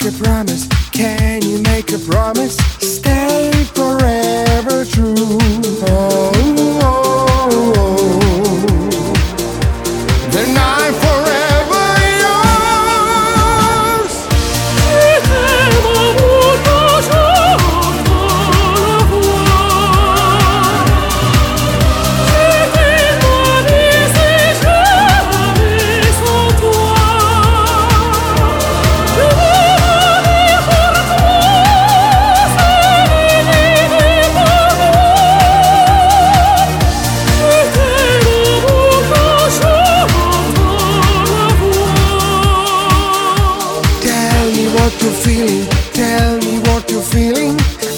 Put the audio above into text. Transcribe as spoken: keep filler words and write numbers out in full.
make a promise? Can you make a promise? Stay forever true. Oh, oh, oh. Then I'm forever yours. Ti temo molto sotto la voix. J'ai tellement laissé jamais sans toi. Je voudrais pour toi, c'est l'idée pour moi. Je t'aime beaucoup, sotto la voix. Tell me what you're feeling. Tell me what you're feeling.